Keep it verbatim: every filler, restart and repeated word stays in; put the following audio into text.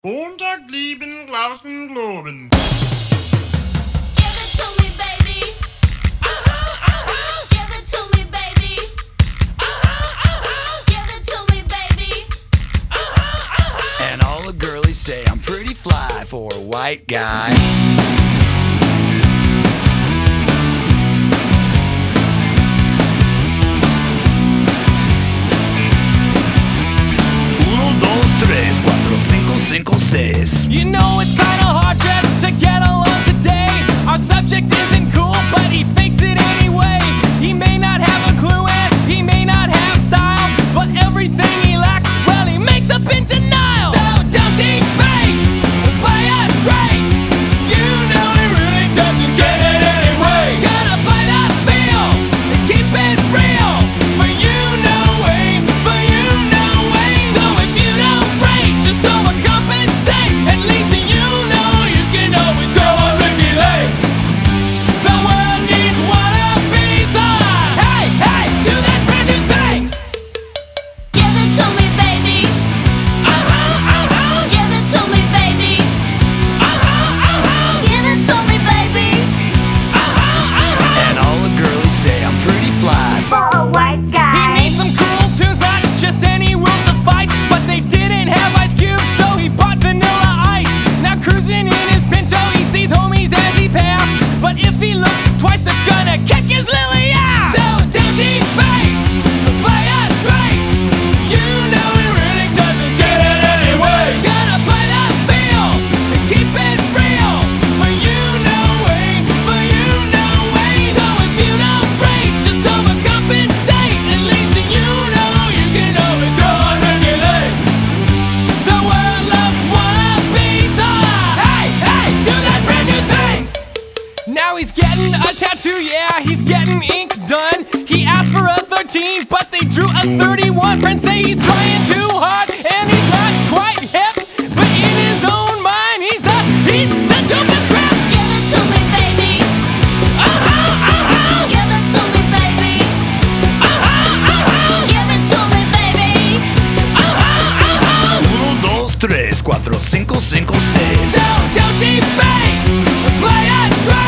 Montag lieben, glauben, globen. Give it to me, baby. Uh-huh, uh-huh. Give it to me, baby. Uh-huh, uh-huh. Give it to me, baby. Uh-huh, uh-huh. And all the girlies say I'm pretty fly for a white guy. Uno, dos, tres, cuatro, cinco, cinco, seis. You know it's kinda hard just to get along today. Our subject isn't cool, but he fakes it anyway. He may not have a clue and he may not have style, but everything he lacks, well, he makes up in denial. So don't debate, play us straight. You know he really doesn't get it anyway. Gotta play that feel and keep it real. For you, no way, for you, no way. So if you don't break, just overcompensate. At least you know you can always go on Ricky Lake. The world needs one of these. Hey, hey, do that brand new thing. Give it to me, baby. Uh-huh, uh-huh, Give it to me, baby. uh-huh, uh-huh, Give it to me, baby. uh-huh, uh-huh. And all the girlies say I'm pretty fly. For a white He guy. needs some cool tunes, not just any will suffice. But they didn't have Ice Cube, so he bought Vanilla Ice. Now cruising in his Pinto, he sees homies as he passed. But if he looks twice, they're gonna kick his lily ass. So don't debate, play us straight. You know he really doesn't get it anyway. Gotta play that feel and keep it real. For you, no way, for you, no way. So if you don't break, just overcompensate. At least you know you can always go on regulate. The world loves wannabes. Hey, hey, do that brand new thing. Now he's getting a tattoo, yeah, he's getting ink done. He asked for a thirteen, but they drew a thirty-one. Friends say he's trying too hard, and he's not quite hip. But in his own mind, he's the, he's the dopest rap. Give it to me, baby. Uh-huh, uh-huh, Give it to me, baby. uh-huh, uh-huh, Give it to me, baby. uh-huh, uh-huh. Uno, dos, tres, cuatro, cinco, cinco, seis. So don't debate, play us straight.